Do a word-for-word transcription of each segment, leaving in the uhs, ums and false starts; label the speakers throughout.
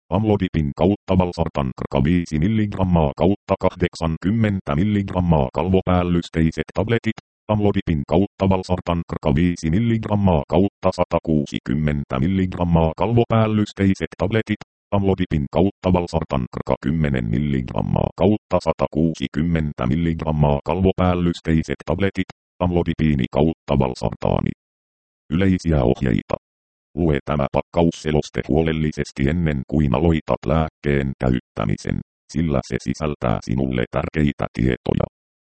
Speaker 1: Amlodipin kautta valsartan krka viisi milligrammaa kautta kahdeksankymmentä milligrammaa kalvopäällysteiset tabletit. Amlodipin kautta valsartan krka viisi milligrammaa kautta sata kuusikymmentä milligrammaa kalvopäällysteiset tabletit. Amlodipin kautta valsartan krka kymmenen milligrammaa kautta sata kuusikymmentä milligrammaa kalvopäällysteiset tabletit. Amlodipiini kautta valsartaani. Yleisiä ohjeita. Lue tämä pakkausseloste huolellisesti ennen kuin aloitat lääkkeen käyttämisen, sillä se sisältää sinulle tärkeitä tietoja.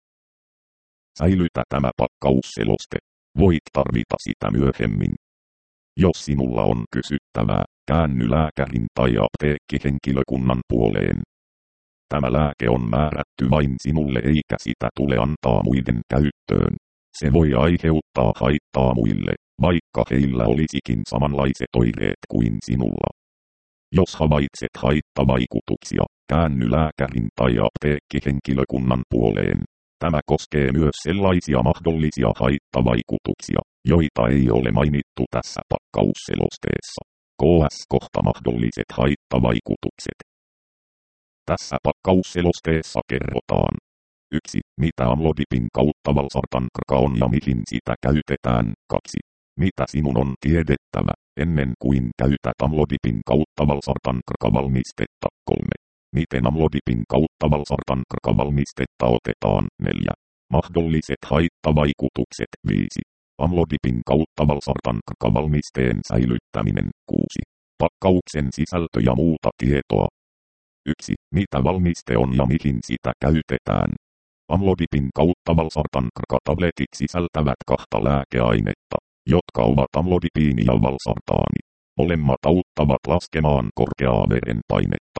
Speaker 1: Säilytä tämä pakkausseloste. Voit tarvita sitä myöhemmin. Jos sinulla on kysyttävää, käänny lääkärin tai apteekkihenkilökunnan puoleen. Tämä lääke on määrätty vain sinulle eikä sitä tule antaa muiden käyttöön. Se voi aiheuttaa haittaa muille, vaikka heillä olisikin samanlaiset oireet kuin sinulla. Jos havaitset haittavaikutuksia, käänny lääkärin tai apteekkihenkilökunnan puoleen. Tämä koskee myös sellaisia mahdollisia haittavaikutuksia, joita ei ole mainittu tässä pakkausselosteessa. K S kohta mahdolliset haittavaikutukset. Tässä pakkausselosteessa kerrotaan. yksi. Mitä amlodipin kautta valsartan krka on ja mihin sitä käytetään. kaksi. Mitä sinun on tiedettävä, ennen kuin käytät amlodipin kautta valsartan krka valmistetta. kolme. Miten amlodipin kautta valsartan krka valmistetta otetaan. neljä. Mahdolliset haittavaikutukset. viisi. Amlodipin kautta valsartan krka valmisteen säilyttäminen. kuusi. Pakkauksen sisältö ja muuta tietoa. yksi. Mitä valmiste on ja mihin sitä käytetään. Amlodipin kautta valsartan krka-tabletit sisältävät kahta lääkeainetta, jotka ovat amlodipiini ja valsartaani. Molemmat auttavat laskemaan korkeaa verenpainetta.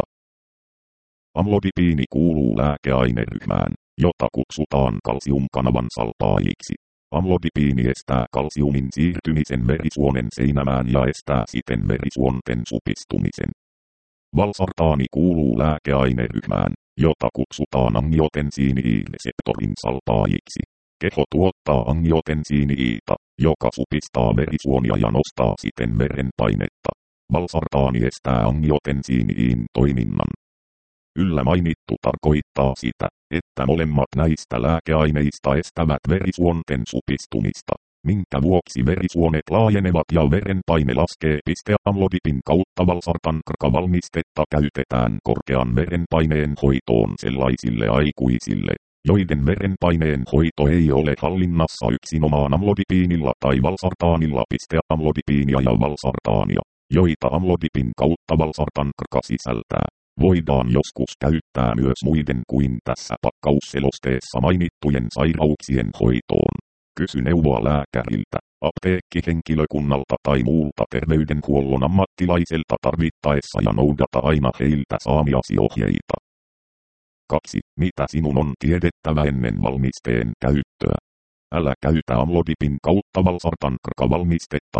Speaker 1: Amlodipiini kuuluu lääkeaineryhmään, jota kutsutaan kalsiumkanavan salpaajiksi. Amlodipiini estää kalsiumin siirtymisen verisuonen seinämään ja estää siten verisuonten supistumisen. Valsartaani kuuluu lääkeaineryhmään, jota kutsutaan angiotensiini-reseptorin salpaajiksi. Keho tuottaa angiotensiini-iita, joka supistaa verisuonia ja nostaa siten verenpainetta. Valsartaani estää angiotensiini-iin toiminnan. Yllä mainittu tarkoittaa sitä, että molemmat näistä lääkeaineista estävät verisuonten supistumista, minkä vuoksi verisuonet laajenevat ja verenpaine laskee. Amlodipin kautta valsartan krka-valmistetta käytetään korkean verenpaineen hoitoon sellaisille aikuisille, joiden verenpaineen hoito ei ole hallinnassa yksinomaan amlodipiinilla tai valsartaanilla. Amlodipiinia ja valsartaania, joita amlodipin kautta valsartan krka sisältää, voidaan joskus käyttää myös muiden kuin tässä pakkausselosteessa mainittujen sairauksien hoitoon. Kysy neuvoa lääkäriltä, apteekkihenkilökunnalta tai muulta terveydenhuollon ammattilaiselta tarvittaessa ja noudata aina heiltä saamiasi ohjeita. kaksi. Mitä sinun on tiedettävä ennen valmisteen käyttöä? Älä käytä amlodipin kautta valsartan krka-valmistetta.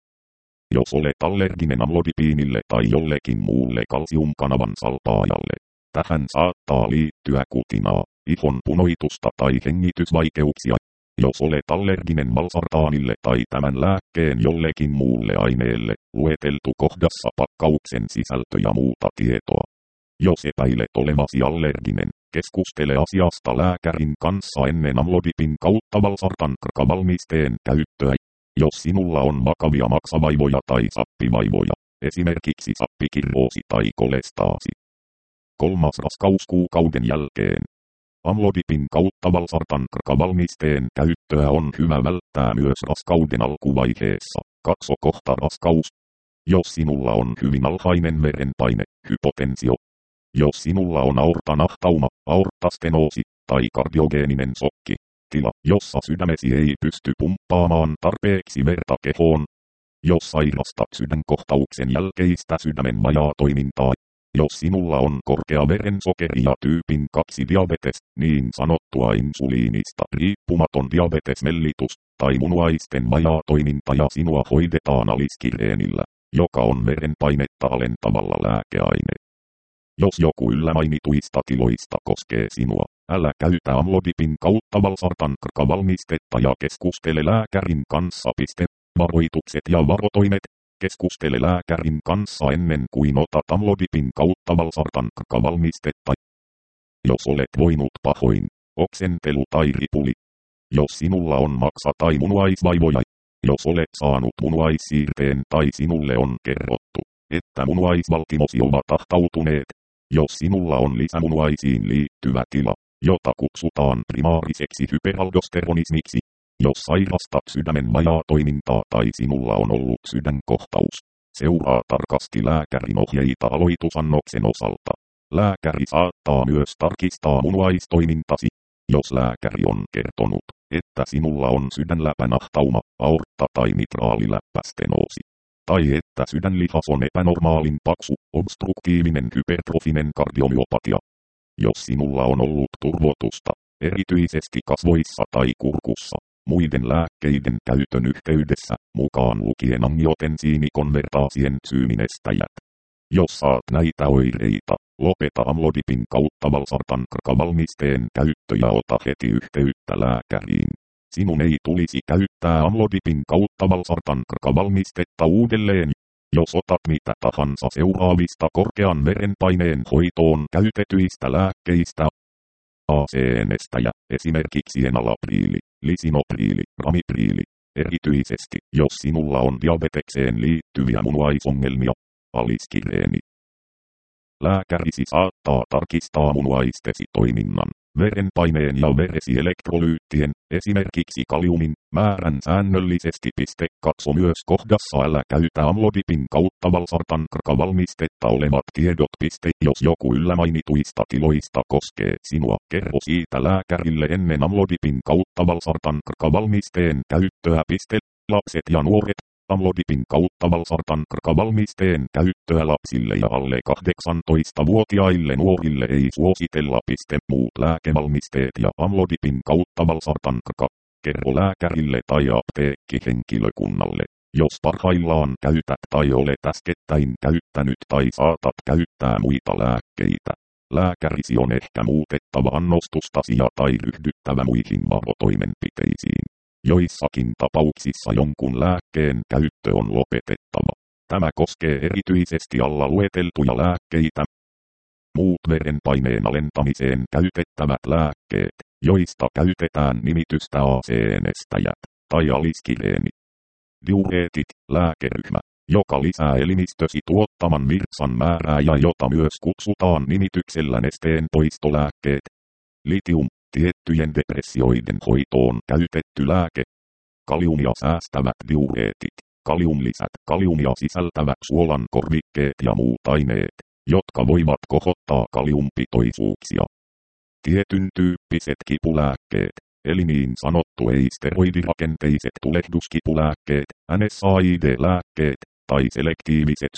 Speaker 1: Jos olet allerginen amlodipiinille tai jollekin muulle kalsiumkanavan salpaajalle, tähän saattaa liittyä kutinaa, ihon punoitusta tai hengitysvaikeuksia. Jos olet allerginen valsartaanille tai tämän lääkkeen jollekin muulle aineelle, lueteltu kohdassa pakkauksen sisältö ja muuta tietoa. Jos epäilet olevasi allerginen, keskustele asiasta lääkärin kanssa ennen amlodipin kautta valsartan krka-valmisteen käyttöä. Jos sinulla on vakavia maksavaivoja tai sappivaivoja, esimerkiksi sappikirroosi tai kolestaasi. Kolmas raskauskuukauden jälkeen. Amlodipin kautta valsartan krka-valmisteen käyttöä on hyvä välttää myös raskauden alkuvaiheessa. Katso kohta raskaus. Jos sinulla on hyvin alhainen verenpaine, hypotensio. Jos sinulla on aortanahtauma, aorttastenoosi tai kardiogeeninen sokki, tila, jossa sydämesi ei pysty pumppaamaan tarpeeksi verta kehoon. Jos sairastat sydänkohtauksen jälkeistä sydämen vajaatoimintaa. Jos sinulla on korkea verensokeri ja tyypin kaksi diabetes, niin sanottua insuliinista riippumaton diabetesmellitus, tai munuaisten vajaatoiminta ja sinua hoidetaan aliskireenillä, joka on verenpainetta alentavalla lääkeaine. Jos joku yllä mainituista tiloista koskee sinua, älä käytä amlodipin kautta valsartan krka-valmistetta ja keskustele lääkärin kanssa. Varoitukset ja varotoimet. keskustele lääkärin kanssa ennen kuin otat amlodipin kautta valsartan-valmistetta. Jos olet voinut pahoin, oksentelu tai ripuli. Jos sinulla on maksa tai munuaisvaivoja. Jos olet saanut munuaissiirteen tai sinulle on kerrottu, että munuaisvaltimosi ovat ahtautuneet. Jos sinulla on lisämunuaisiin liittyvä tila, jota kutsutaan primaariseksi hyperaldosteronismiksi. Jos sairastat sydämen vajaatoimintaa tai sinulla on ollut sydänkohtaus, seuraa tarkasti lääkärin ohjeita aloitusannoksen osalta. Lääkäri saattaa myös tarkistaa munuaistoimintasi. Jos lääkäri on kertonut, että sinulla on sydänläpänahtauma, aortta tai mitraaliläppästenoosi, tai että sydänlihas on epänormaalin paksu, obstruktiivinen hypertrofinen kardiomyopatia. Jos sinulla on ollut turvotusta, erityisesti kasvoissa tai kurkussa, muiden lääkkeiden käytön yhteydessä, mukaan lukien angiotensiinikonvertaasien syyminestäjät. Jos saat näitä oireita, lopeta amlodipin kautta valsartan-valmisteen käyttö ja ota heti yhteyttä lääkäriin. Sinun ei tulisi käyttää amlodipin kautta valsartan-valmistetta uudelleen. Jos otat mitä tahansa seuraavista korkean verenpaineen hoitoon käytetyistä lääkkeistä, A C N-estäjä, esimerkiksi enalapriili, lisinopriili, ramipriili, erityisesti jos sinulla on diabetekseen liittyviä munuaisongelmia, aliskireeni. Lääkärisi saattaa tarkistaa munuaistesi toiminnan, verenpaineen ja veresielektrolyyttien, esimerkiksi kaliumin, määrän säännöllisesti. Katso myös kohdassa älä käytä amlodipin kautta valsartan-valmistetta olevat tiedot. Jos joku yllämainituista tiloista koskee sinua, kerro siitä lääkärille ennen amlodipin kautta valsartan-valmisteen käyttöä. Lapset ja nuoret. Amlodipin kautta valsartan-valmisteen käyttöä lapsille ja alle kahdeksantoistavuotiaille nuorille ei suositella. Muut lääkevalmisteet ja amlodipin kautta valsartan kerro lääkärille tai apteekkihenkilökunnalle, jos parhaillaan käytät tai olet äskettäin käyttänyt tai saatat käyttää muita lääkkeitä. Lääkärisi on ehkä muutettava annostustasi ja tai ryhdyttävä muihin varotoimenpiteisiin. Joissakin tapauksissa jonkun lääkkeen käyttö on lopetettava. Tämä koskee erityisesti alla lueteltuja lääkkeitä. Muut verenpaineen alentamiseen käytettävät lääkkeet, joista käytetään nimitystä A C N-estäjät tai aliskireeni. Diureetit, lääkeryhmä, joka lisää elimistösi tuottaman virtsan määrää ja jota myös kutsutaan nimityksellä nesteen poistolääkkeet. Litium, tiettyjen depressioiden hoitoon käytetty lääke. Kaliumia säästävät diureetit, kaliumlisät, kaliumia sisältävät suolan korvikkeet ja muut aineet, jotka voivat kohottaa kaliumpitoisuuksia. Tietyn tyyppiset kipulääkkeet, eli niin sanottu ei-steroidirakenteiset tulehduskipulääkkeet, N S A I D-lääkkeet, tai selektiiviset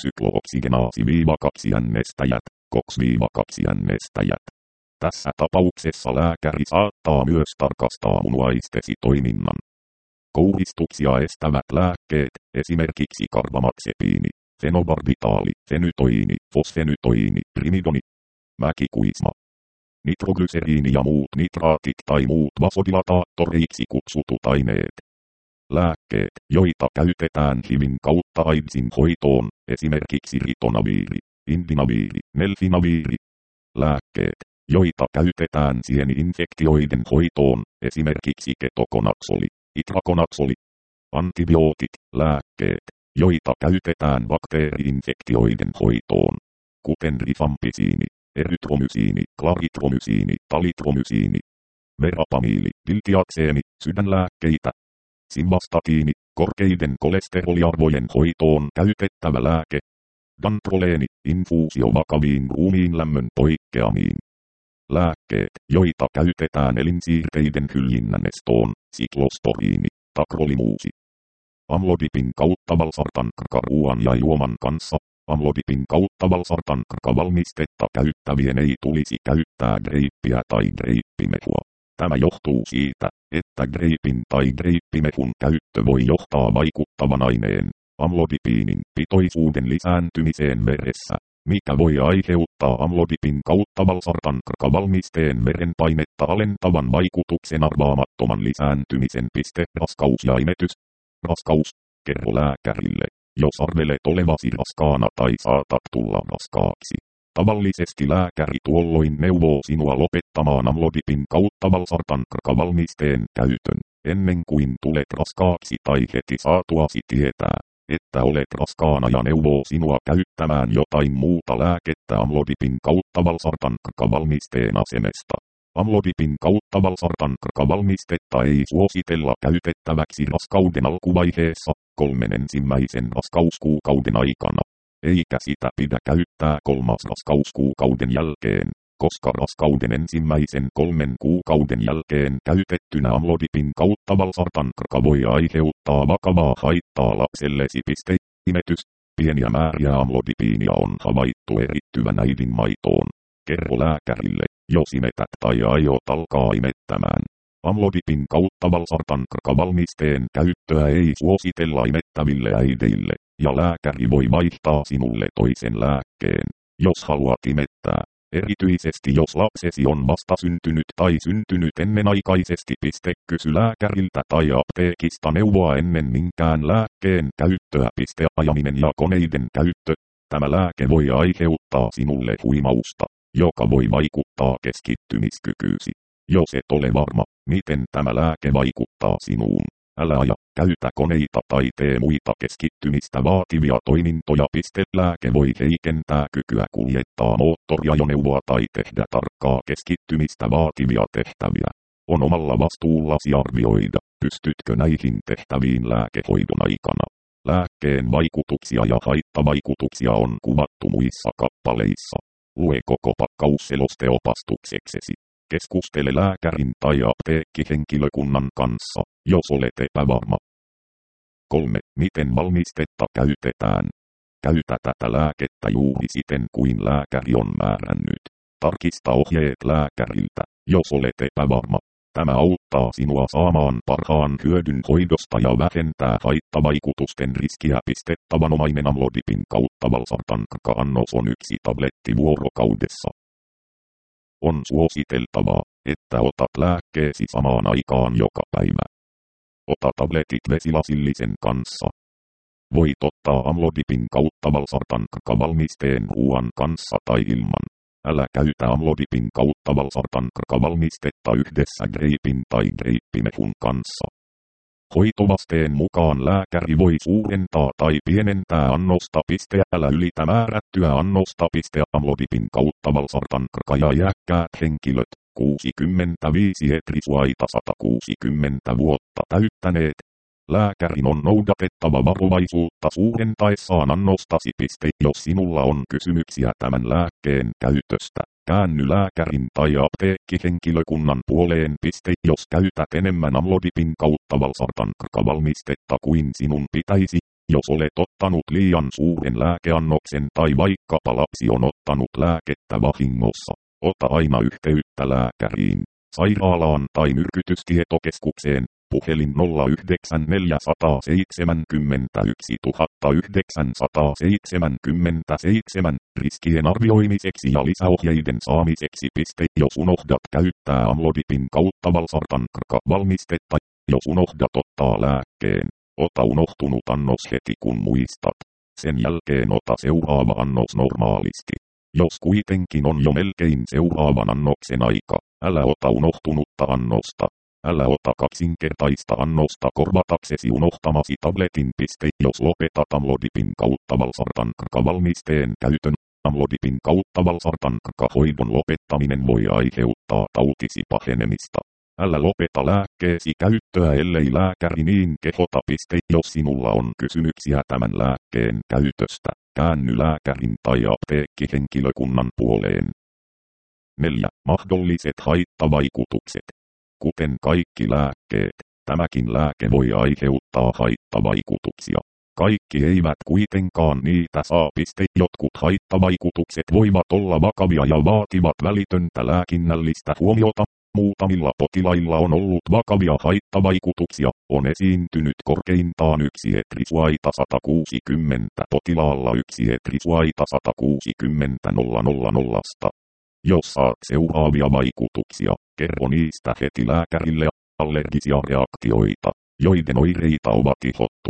Speaker 1: syklo-oksikenaasi-kaksi-N-estäjät, COX-kaksi-N-estäjät. Tässä tapauksessa lääkäri saattaa myös tarkastaa munuaistesi toiminnan. Kouristuksia estävät lääkkeet, esimerkiksi karbamaxepiini, fenobarbitaali, fenytoini, fosfenytoini, primidoni, mäkikuisma, nitroglyseriini ja muut nitraatit tai muut vasodilataattoreiksi kutsutut aineet. Lääkkeet, joita käytetään H I Vin kautta AIDSin hoitoon, esimerkiksi ritonaviiri, indinaviiri, nelfinaviiri. Lääkkeet, joita käytetään sieni-infektioiden hoitoon, esimerkiksi ketokonaksoli, itrakonaksoli. Antibiootit, lääkkeet, joita käytetään bakteeri-infektioiden hoitoon, kuten rifampisiini, erytromysiini, klaritromysiini, talitromysiini. Verapamiili, diltiakseeni, sydänlääkkeitä. Simvastatiini, korkeiden kolesteroliarvojen hoitoon käytettävä lääke. Dantroleeni, infuusio vakaviin ruumiinlämmön poikkeamiin. Lääkkeet, joita käytetään elinsiirteiden hyljinnän estoon, siklosporiini, takrolimuusi. Amlodipin kautta valsartan ruoan ja juoman kanssa. Amlodipin kautta valsartan valmistetta käyttävien ei tulisi käyttää greippiä tai greippimehua. Tämä johtuu siitä, että greipin tai greippimehun käyttö voi johtaa vaikuttavan aineen, amlodipiinin pitoisuuden lisääntymiseen veressä, mikä voi aiheuttaa amlodipin kautta valsartan valmisteen verenpainetta alentavan vaikutuksen arvaamattoman lisääntymisen. Raskaus ja imetys. Raskaus, kerro lääkärille, jos arvelet olevasi raskaana tai saatat tulla raskaaksi. Tavallisesti lääkäri tuolloin neuvoo sinua lopettamaan amlodipin kautta valsartan krka-valmisteen käytön, ennen kuin tulet raskaaksi tai heti saatuasi tietää, että olet raskaana ja neuvoo sinua käyttämään jotain muuta lääkettä amlodipin kautta valsartan krka-valmisteen asemesta. Amlodipin kautta valsartan krka-valmistetta ei suositella käytettäväksi raskauden alkuvaiheessa, kolmen ensimmäisen raskauskuukauden aikana. Eikä sitä pidä käyttää kolmas raskauskuukauden jälkeen, koska raskauden ensimmäisen kolmen kuukauden jälkeen käytettynä amlodipin kautta valsartan krka voi aiheuttaa vakavaa haittaa lapsellesi. Imetys. Pieniä määriä amlodipiinia on havaittu erittyvän äidin maitoon. Kerro lääkärille, jos imetät tai aiot alkaa imettämään. Amlodipin kautta valsartan krka-valmisteen käyttöä ei suositella imettäville äideille, ja lääkäri voi vaihtaa sinulle toisen lääkkeen, jos haluat imettää. Erityisesti jos lapsesi on vastasyntynyt tai syntynyt ennenaikaisesti. Kysy lääkäriltä tai apteekista neuvoa ennen minkään lääkkeen käyttöä. Ajaminen ja koneiden käyttö. Tämä lääke voi aiheuttaa sinulle huimausta, joka voi vaikuttaa keskittymiskykyysi. Jos et ole varma, miten tämä lääke vaikuttaa sinuun, älä aja, käytä koneita tai tee muita keskittymistä vaativia toimintoja. Lääke voi heikentää kykyä kuljettaa moottoriajoneuvoa tai tehdä tarkkaa keskittymistä vaativia tehtäviä. On omalla vastuullasi arvioida, pystytkö näihin tehtäviin lääkehoidon aikana. Lääkkeen vaikutuksia ja haittavaikutuksia on kuvattu muissa kappaleissa. Lue koko pakkaus selosteopastukseksesi. Keskustele lääkärin tai apteekkihenkilökunnan kanssa, jos olet epävarma. kolme. Miten valmistetta käytetään? Käytä tätä lääkettä juuri siten kuin lääkäri on määrännyt. Tarkista ohjeet lääkäriltä, jos olet epävarma. Tämä auttaa sinua saamaan parhaan hyödyn hoidosta ja vähentää haittavaikutusten riskiä. Tavanomainen amlodipin kautta valsartan krka-annos on yksi tabletti vuorokaudessa. On suositeltavaa, että otat lääkkeesi samaan aikaan joka päivä. Ota tabletit vesilasillisen kanssa. Voit ottaa amlodipin kautta valsartan krka-valmisteen ruoan kanssa tai ilman. Älä käytä amlodipin kautta valsartan krka-valmistetta yhdessä greipin tai greippimehun kanssa. Hoitovasteen mukaan lääkäri voi suurentaa tai pienentää annosta. Älä ylitä määrättyä annosta. Amlodipin kautta valsartan krka ja iäkkäät henkilöt, kuusikymmentäviisi etrisuaita sata kuusikymmentä vuotta täyttäneet. Lääkärin on noudatettava varovaisuutta suurentaessaan annostasi. Jos sinulla on kysymyksiä tämän lääkkeen käytöstä, käänny lääkärin tai apteekkihenkilökunnan puoleen. Jos käytät enemmän amlodipin kautta valsartan krka-valmistetta kuin sinun pitäisi, jos olet ottanut liian suuren lääkeannoksen tai vaikkapa lapsi on ottanut lääkettä vahingossa, ota aina yhteyttä lääkäriin, sairaalaan tai myrkytystietokeskukseen. Puhelin nolla yhdeksän neljä seitsemän yksi yhdeksän seitsemän seitsemän riskien arvioimiseksi ja lisäohjeiden saamiseksi. Jos unohdat käyttää amlodipin kautta valsartan krka-valmistetta, jos unohdat ottaa lääkkeen, ota unohtunut annos heti kun muistat. Sen jälkeen ota seuraava annos normaalisti. Jos kuitenkin on jo melkein seuraavan annoksen aika, älä ota unohtunutta annosta. Älä ota kaksinkertaista annosta korvataksesi unohtamasi tabletin. Jos lopetat amlodipin kautta valsartan krka-valmisteen käytön, amlodipin kautta valsartan krka-hoidon lopettaminen voi aiheuttaa tautisi pahenemista. Älä lopeta lääkkeesi käyttöä ellei lääkäri niin kehota. Jos sinulla on kysymyksiä tämän lääkkeen käytöstä, käänny lääkärin tai apteekkihenkilökunnan puoleen. neljä. Mahdolliset haittavaikutukset. Kuten kaikki lääkkeet, tämäkin lääke voi aiheuttaa haittavaikutuksia. Kaikki eivät kuitenkaan niitä saa. Jotkut haittavaikutukset voivat olla vakavia ja vaativat välitöntä lääkinnällistä huomiota. Muutamilla potilailla on ollut vakavia haittavaikutuksia, on esiintynyt korkeintaan yksi etrisuaita sata kuusikymmentä potilaalla yksi etrisuaita sata kuusikymmentä nollasta. Jos saat seuraavia vaikutuksia, kerro niistä heti lääkärille. Allergisia reaktioita, joiden oireita ovat ihottuma,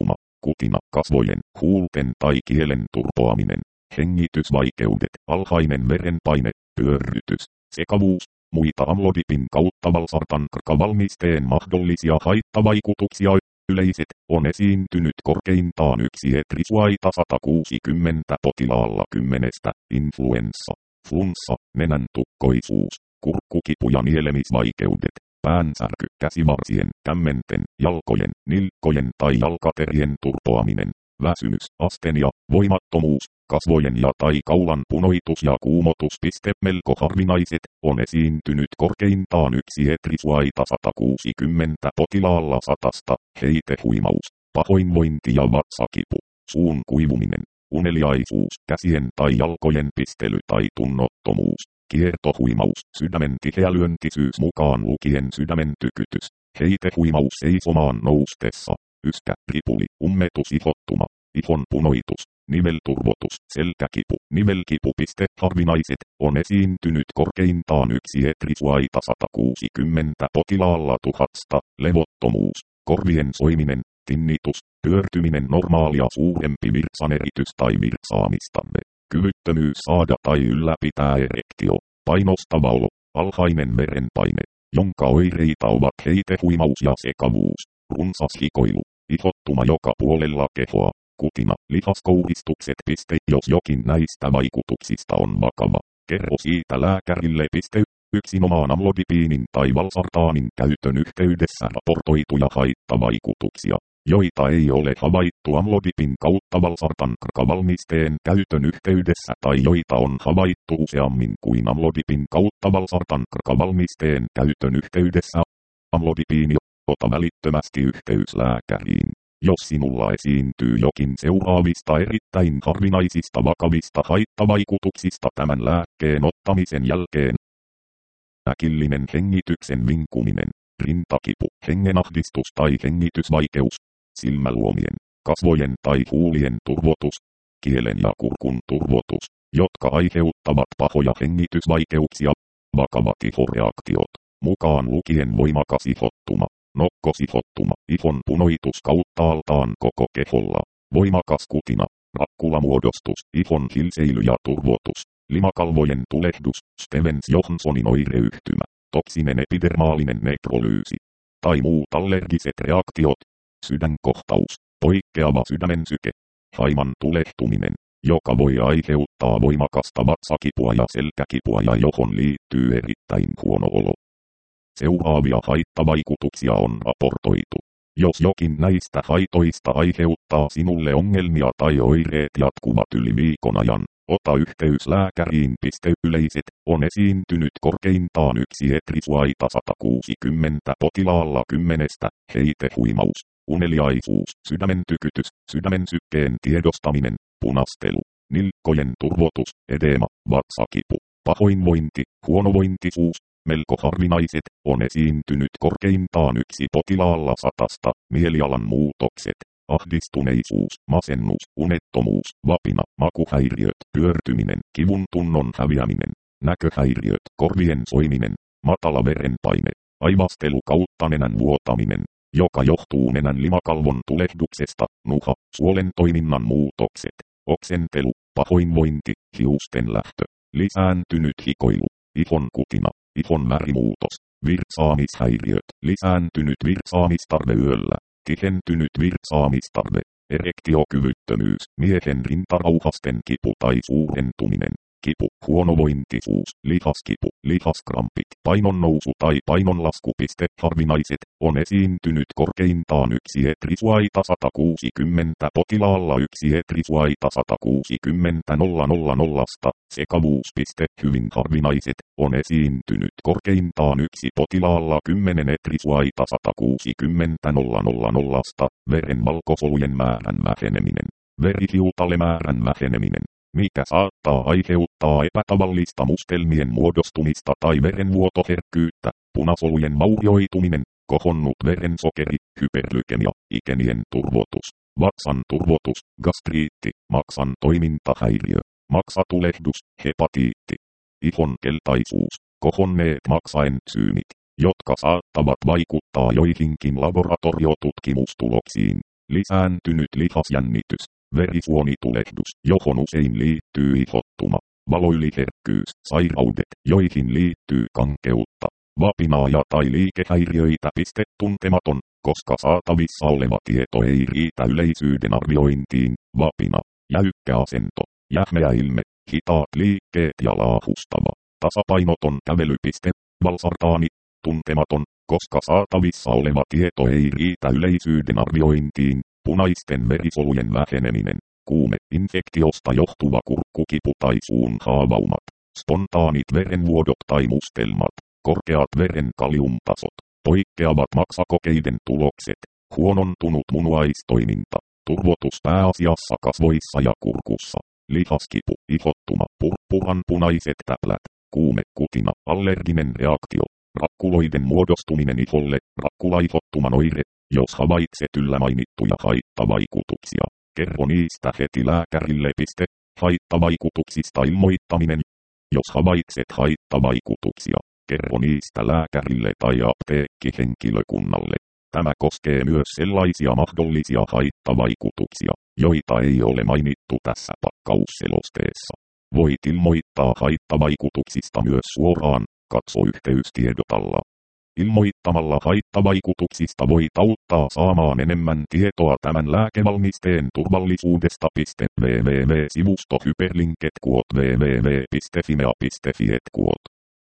Speaker 1: kutina, kasvojen, huulten tai kielen turpoaminen, hengitysvaikeudet, alhainen verenpaine, pyörrytys, sekavuus. Muita amlodipin kautta valsartan valmisteen mahdollisia haittavaikutuksia yleiset on esiintynyt korkeintaan yksi etrisuaita sata kuusikymmentä potilaalla kymmenestä, influenssa, flunssa, nenän tukkoisuus, kurkkukipu ja nielemisvaikeudet, päänsärky, käsivarsien, kämmenten, jalkojen, nilkkojen tai jalkaterien turpoaminen, väsymys, astenia, voimattomuus, kasvojen ja tai kaulan punoitus ja kuumotuspiste melko harvinaiset, on esiintynyt korkeintaan yksi etrisuaita sata kuusikymmentä potilaalla satasta, heitehuimaus, pahoinvointi ja vatsakipu, suun kuivuminen, uneliaisuus, käsien tai jalkojen pistely tai tunnottomuus, kiertohuimaus, sydämen tiheälyöntisyys mukaan lukien sydämen tykytys, heitehuimaus seisomaan noustessa, yskä, ripuli, ummetus ihottuma, ihon punoitus, nivelturvotus, selkäkipu, nivelkipupiste harvinaiset, on esiintynyt korkeintaan yksi etrisuaita sata kuusikymmentä potilaalla tuhasta, levottomuus, korvien soiminen, tinnitus, pyörtyminen normaalia suurempi virtsaneritys tai virtsaamistamme, kyvyttömyys saada tai ylläpitää erektio, painostava olo, alhainen verenpaine, jonka oireita ovat heitehuimaus ja sekavuus, runsas hikoilu, ihottuma joka puolella kehoa, kutina, lihaskouristukset. Piste. Jos jokin näistä vaikutuksista on vakava, kerro siitä lääkärille. Piste. Yksinomaan amlodipiinin tai valsartaanin käytön yhteydessä raportoituja haittavaikutuksia, joita ei ole havaittu amlodipin kautta valsartan valmisteen käytön yhteydessä tai joita on havaittu useammin kuin amlodipin kautta valsartan valmisteen käytön yhteydessä. Amlodipiini, ota välittömästi yhteys lääkäriin. Jos sinulla esiintyy jokin seuraavista erittäin harvinaisista vakavista haittavaikutuksista tämän lääkkeen ottamisen jälkeen: äkillinen hengityksen vinkuminen, rintakipu, hengenahdistus tai hengitysvaikeus, silmäluomien, kasvojen tai huulien turvotus, kielen ja kurkun turvotus, jotka aiheuttavat pahoja hengitysvaikeuksia, vakavat ihoreaktiot, mukaan lukien voimakas ihottuma, nokkosihottuma, ihon punoitus kauttaaltaan koko keholla, voimakas kutina, rakkulamuodostus, ihon hilseily ja turvotus, limakalvojen tulehdus, Stevens-Johnsonin oireyhtymä, toksinen epidermaalinen nekrolyysi, tai muut allergiset reaktiot, sydänkohtaus, poikkeava sydämensyke, haiman tulehtuminen, joka voi aiheuttaa voimakasta vatsakipua ja selkäkipua ja johon liittyy erittäin huono olo. Seuraavia haittavaikutuksia on raportoitu. Jos jokin näistä haitoista aiheuttaa sinulle ongelmia tai oireet jatkuvat yli viikon ajan, ota yhteys lääkäriin. Yleiset on esiintynyt korkeintaan yksi etrisuaita sata kuusikymmentä potilaalla kymmenestä, heitehuimaus, uneliaisuus, sydämen tykytys, sydämen sykkeen tiedostaminen, punastelu, nilkkojen turvotus, edeema, vatsakipu, pahoinvointi, huonovointisuus. Melko harvinaiset on esiintynyt korkeintaan yksi potilaalla satasta, mielialan muutokset, ahdistuneisuus, masennus, unettomuus, vapina, makuhäiriöt, pyörtyminen, kivun tunnon häviäminen, näköhäiriöt, korvien soiminen, matala verenpaine, aivastelu kautta nenän vuotaminen, joka johtuu nenän limakalvon tulehduksesta, nuha, suolen toiminnan muutokset, oksentelu, pahoinvointi, hiusten lähtö, lisääntynyt hikoilu, ihon kutina, ihon värimuutos, virtsaamishäiriöt, lisääntynyt virtsaamistarve yöllä, tihentynyt virtsaamistarve, erektiokyvyttömyys, miehen rintarauhasten kipu tai suurentuminen, kipu, huonovointisuus, lihaskipu, lihaskrampit, painonnousu tai painonlasku. Harvinaiset on esiintynyt korkeintaan yksi etrisuaita sata kuusikymmentä potilaalla yksi etrisuaita sata kuusikymmentä nolla nolla nollasta, sekavuus. Hyvin harvinaiset on esiintynyt korkeintaan yksi potilaalla kymmenen etrisuaita sata kuusikymmentä nolla nolla nollasta, veren valkosolujen määrän väheneminen, verihiutalemäärän väheneminen, mikä saattaa aiheuttaa epätavallista mustelmien muodostumista tai verenvuotoherkkyyttä, punasolujen vaurioituminen, kohonnut verensokeri, hyperlykemia, ikenien turvotus, vatsan turvotus, gastriitti, maksan toimintahäiriö, maksatulehdus, hepatiitti, ihon keltaisuus, kohonneet maksaentsyymit, jotka saattavat vaikuttaa joihinkin laboratoriotutkimustuloksiin, lisääntynyt lihasjännitys, verisuonitulehdus, johon usein liittyy ihottuma, valoyliherkkyys, sairaudet, joihin liittyy kankeutta, vapinaa ja tai liikehäiriöitä. Tuntematon, koska saatavissa oleva tieto ei riitä yleisyyden arviointiin, vapina, jäykkä asento, jähmeä ilme, hitaat liikkeet ja laahustava, tasapainoton kävely. Valsartaani, tuntematon, koska saatavissa oleva tieto ei riitä yleisyyden arviointiin, punaisten verisolujen väheneminen, kuume, infektiosta johtuva kurkkukipu tai suun haavaumat, spontaanit verenvuodot tai mustelmat, korkeat veren kaliumtasot, poikkeavat maksakokeiden tulokset, huonontunut munuaistoiminta, turvotus pääasiassa kasvoissa ja kurkussa, lihaskipu, ihottuma, purppuran punaiset täplät, kuume, kutina, allerginen reaktio, rakkuloiden muodostuminen iholle, rakkulaiihottuman oire. Jos havaitset yllä mainittuja haittavaikutuksia, kerro niistä heti lääkärille. Haittavaikutuksista ilmoittaminen. Jos havaitset haittavaikutuksia, kerro niistä lääkärille tai apteekkihenkilökunnalle. Tämä koskee myös sellaisia mahdollisia haittavaikutuksia, joita ei ole mainittu tässä pakkausselosteessa. Voit ilmoittaa haittavaikutuksista myös suoraan, katso yhteystiedot alla. Ilmoittamalla haittavaikutuksista voit auttaa saamaan enemmän tietoa tämän lääkevalmisteen turvallisuudesta. www-sivusto hyperlinketkuot www piste fimea piste fi etkuot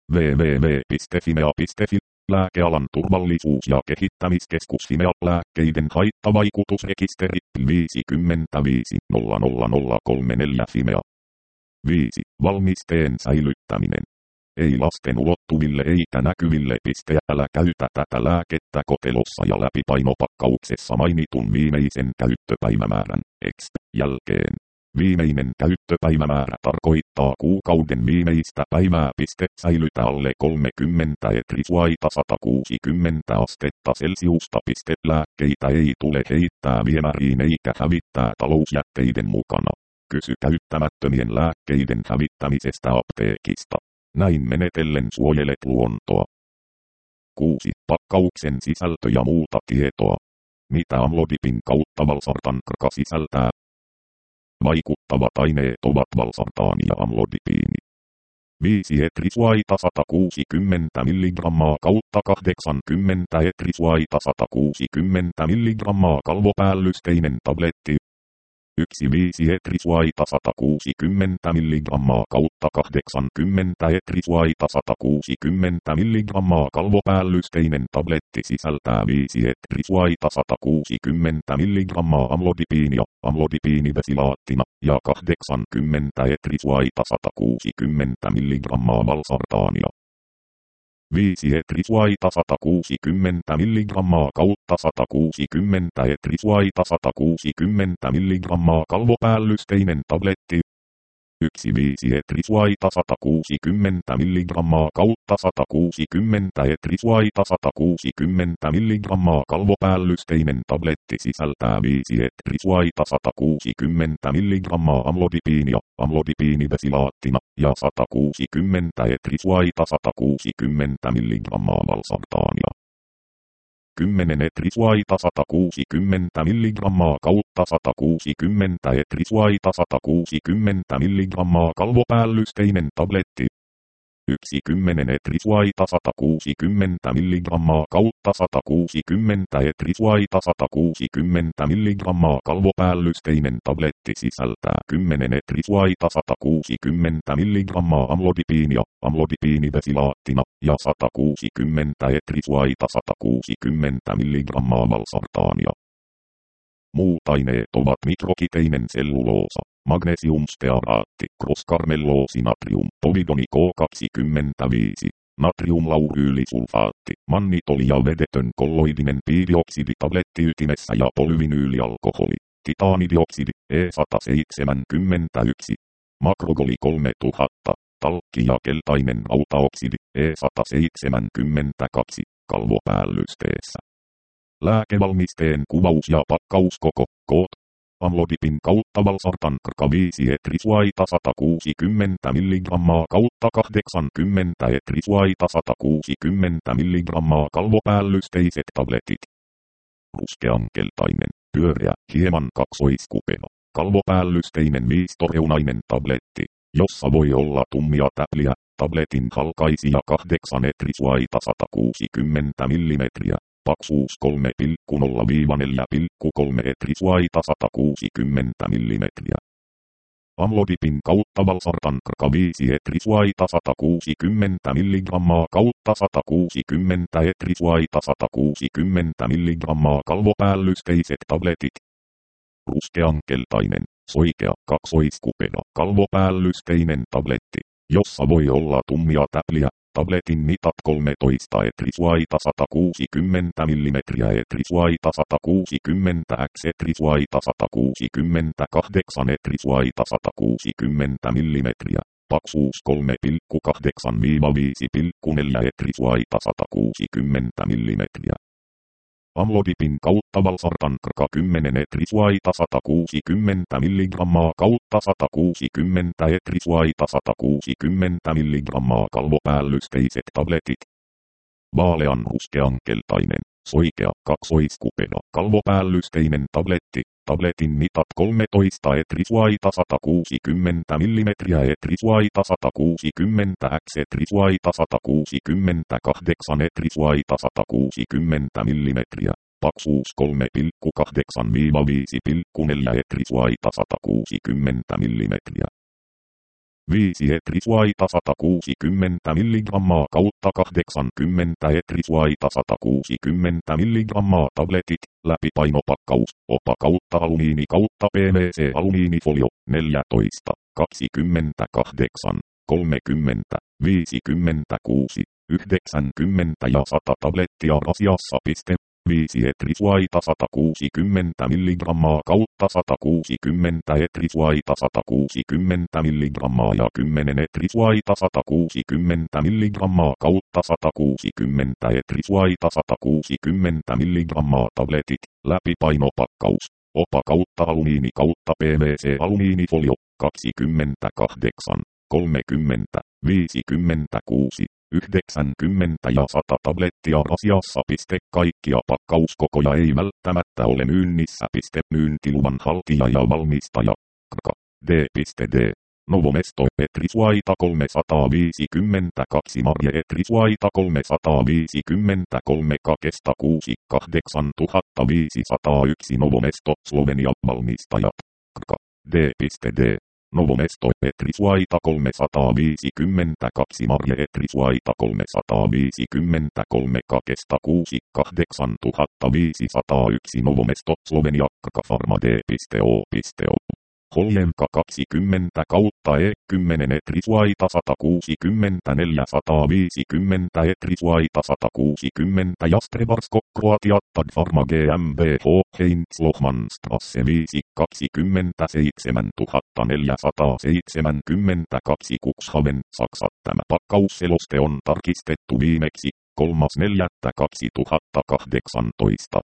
Speaker 1: www piste fimea piste fi Lääkealan turvallisuus- ja kehittämiskeskus Fimea. Lääkkeiden haittavaikutusrekisteri viisikymmentäviisi nolla nolla nolla kolmekymmentäneljä Fimea. viisi. Valmisteen säilyttäminen. Ei lasten ulottuville eikä näkyville. Älä käytä tätä lääkettä kotelossa ja läpipainopakkauksessa mainitun viimeisen käyttöpäivämäärän X jälkeen. Viimeinen käyttöpäivämäärä tarkoittaa kuukauden viimeistä päivää. Säilytä alle kolmekymmentä etrisuaita sata kuusikymmentä astetta Celsiusta. Lääkkeitä ei tule heittää viemäriin eikä hävittää talousjätteiden mukana. Kysy käyttämättömien lääkkeiden hävittämisestä apteekista. Näin menetellen suojelet luontoa. kuusi. Pakkauksen sisältö ja muuta tietoa. Mitä amlodipin kautta valsartan krka sisältää? Vaikuttavat aineet ovat valsartaani ja amlodipiini. viisi etrisuaita sata kuusikymmentä milligrammaa kautta kahdeksankymmentä etrisuaita sata kuusikymmentä milligrammaa kalvopäällystteinen tabletti. yksi viisi etrisuaita sata kuusikymmentä milligrammaa kautta kahdeksankymmentä etrisuaita sata kuusikymmentä milligrammaa kalvopäällystteinen tabletti sisältää viisi etrisuaita sata kuusikymmentä milligrammaa amlodipiinia, amlodipiinivesilaattina ja kahdeksankymmentä etrisuaita sata kuusikymmentä milligrammaa valsartaania. viisi etrisuaita sata kuusikymmentä milligrammaa kautta sata kuusikymmentä etrisuaita sata kuusikymmentä milligrammaa kalvopäällystteinen tabletti. yksi viisi etrisuaita sata kuusikymmentä milligrammaa kautta sata kuusikymmentä etrisuaita sata kuusikymmentä milligrammaa kalvopäällystteinen tabletti sisältää viisi etrisuaita sata kuusikymmentä milligrammaa amlodipiinia, amlodipiinivesilaattina ja sata kuusikymmentä etrisuaita sata kuusikymmentä milligrammaa valsartaania. kymmenen etrisuaita sata kuusikymmentä milligrammaa kautta sata kuusikymmentä etrisuaita sata kuusikymmentä milligrammaa kalvopäällystteinen tabletti. yksi kymmenen etrisuaita sata kuusikymmentä milligrammaa kautta sata kuusikymmentä etrisuaita sata kuusikymmentä milligrammaa kalvopäällystteinen tabletti sisältää kymmenen etrisuaita sata kuusikymmentä milligrammaa amlodipiinia, amlodipiinivesilaattina ja sata kuusikymmentä etrisuaita sata kuusikymmentä milligrammaa valsartaania. Muut aineet ovat mikrokiteinen selluloosa, magnesiumstearaatti, crosscarmelloosi natrium, povidoni K kaksikymmentäviisi, natriumlauryylisulfaatti, mannitoli ja vedetön kolloidinen piirioksidi tablettiytimessä ja polyvinyylialkoholi, titaanidioksidi E sata seitsemänkymmentäyksi, makrogoli kolmetuhatta, talkki ja keltainen rautaoksidi E sata seitsemänkymmentäkaksi, kalvopäällystteessä. Lääkevalmisteen kuvaus ja pakkauskoko, koot. Amlodipin kautta valsartan krka viisi etrisuaita sata kuusikymmentä milligrammaa kautta kahdeksankymmentä etrisuaita sata kuusikymmentä milligrammaa kalvopäällysteiset tabletit. Ruskeankeltainen, pyöreä, hieman kaksoiskupeno, kalvopäällystteinen viistoreunainen tabletti, jossa voi olla tummia täpliä, tabletin halkaisija kahdeksan etrisuaita sata kuusikymmentä millimetriä, paksuus kolme pilkku nolla neljä pilkku kolme etrisuaita sata kuusikymmentä millimetriä. Amlodipin kautta valsartan krka viisi etrisuaita sata kuusikymmentä milligrammaa kautta sata kuusikymmentä etrisuaita sata kuusikymmentä milligrammaa kalvopäällysteiset tabletit. Ruskeankeltainen, soikea, kaksoiskupeno, kalvopäällystteinen tabletti, jossa voi olla tummia täpliä, tabletin mitat kolmetoista etrisuaita sata kuusikymmentä millimetriä etrisuaita sata kuusikymmentä x etrisuaita sata kuusikymmentäkahdeksan etrisuaita sata kuusikymmentä millimetriä, paksuus kolme pilkku kahdeksan viisi pilkku neljä etrisuaita sata kuusikymmentä millimetriä. Amlodipin kautta valsartan krka kymmenen etrisuaita sata kuusikymmentä milligrammaa kautta sata kuusikymmentä etrisuaita sata kuusikymmentä milligrammaa kalvopäällysteiset tabletit. Vaalean ruskeankeltainen, soikea, kaksoiskupeno, kalvopäällysteinen tabletti, tabletin mitat kolmetoista etrisuaita sata kuusikymmentä millimetriä etrisuaita sata kuusikymmentä x etrisuaita sata kuusikymmentäkahdeksan etrisuaita sata kuusikymmentä millimetriä, paksuus kolme pilkku kahdeksan viisi pilkku neljä etrisuaita sata kuusikymmentä millimetriä. viisi etrisuaita sata kuusikymmentä milligrammaa kautta kahdeksankymmentä etrisuaita sata kuusikymmentä milligrammaa tabletit, läpipainopakkaus, opa kautta alumiini kautta P V C alumiinifolio, neljätoista, kaksikymmentäkahdeksan, kolmekymmentä, viisikymmentäkuusi, yhdeksänkymmentä ja sata tablettia rasiassa. viisi etrisuaita sata kuusikymmentä milligrammaa kautta sata kuusikymmentä etrisuaita sata kuusikymmentä milligrammaa ja kymmenen etrisuaita sata kuusikymmentä milligrammaa kautta sata kuusikymmentä etrisuaita sata kuusikymmentä milligrammaa tabletit, läpipainopakkaus, opa kautta alumiini kautta P V C alumiinifolio, kaksikymmentäkahdeksan, kolmekymmentä, viisikymmentäkuusi, yhdeksänkymmentä ja sata tablettia rasiassa. Kaikkia pakkauskokoja ei välttämättä ole myynnissä. Myyntiluvan haltija ja valmistaja. Krka. D. D. Novomesto etrisuaita kolmesataaviisikymmentäkaksi Marje etrisuaita kolmesataaviisikymmentäkolme Kakesta kuusi kahdeksantuhattaviisisataayksi Novomesto Slovenia valmistajat. Krka. D. D. Novomesto etrisuaita kolmesataaviisikymmentäkaksi Marje etrisuaita kolmesataaviisikymmentäkolme Kakesta kuusi kahdeksantuhattaviisisataayksi Novomesto Slovenia Pharma D. O. O. Holjenka kaksikymmentä kautta E kymmenen etrisuaita sata kuusikymmentäneljä sataviisikymmentä etrisuaita sata kuusikymmentä Jastrebarsko Kroatia Tadfarma GmbH Heinz Lohmannstrasse viisi kaksikymmentäseitsemän tuhatta neljäsataaseitsemänkymmentäkaksi Cuxhaven Saksa. Tämä pakkausseloste on tarkistettu viimeksi kolmas neljättä kaksituhattakahdeksantoista.